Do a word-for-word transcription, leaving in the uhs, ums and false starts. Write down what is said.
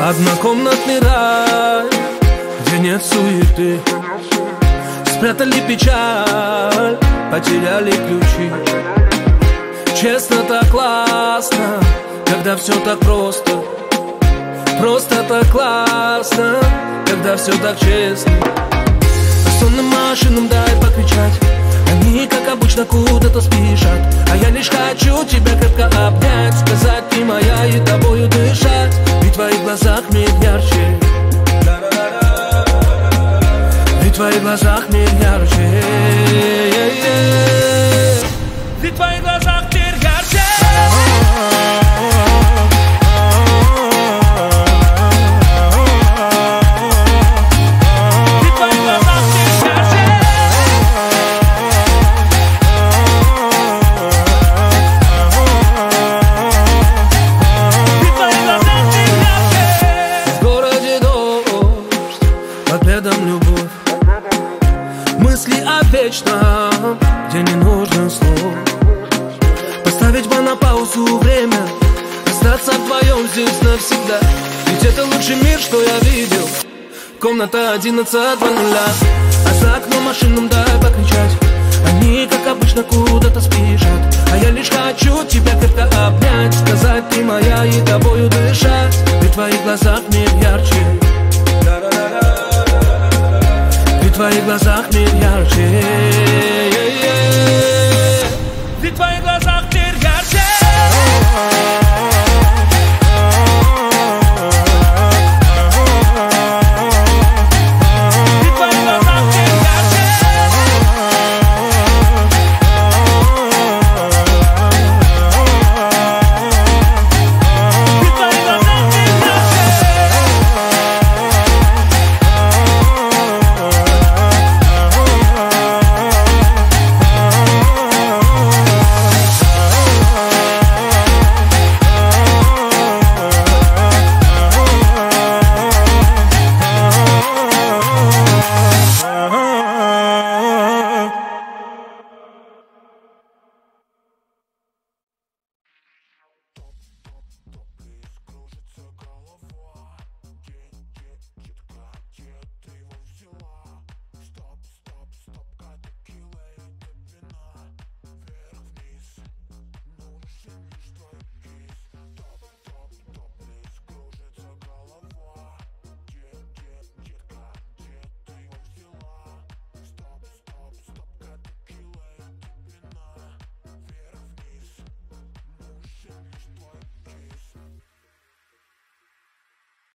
Однокомнатный рай, где нет суеты. Спрятали печаль, потеряли ключи. Честно, так классно, когда все так просто. Просто так классно, когда все так честно. А сонным машинам дай покричать. Они, как обычно, куда-то спешат. А я лишь хочу тебя крепко обнять, сказать: ты моя, и тобою дышать. Ведь в твоих глазах мир ярче. Ведь в твоих глазах мир ярче. Ведь в твоих глазах мир ярче. Любовь, мысли о вечном, где не нужно слов. Поставить бы на паузу время, остаться вдвоем здесь навсегда. Ведь это лучший мир, что я видел. Комната одиннадцать два нуля. А за окном машинам дай покричать. Они, как обычно, куда-то спешат. А я лишь хочу тебя крепко обнять, сказать: ты моя, и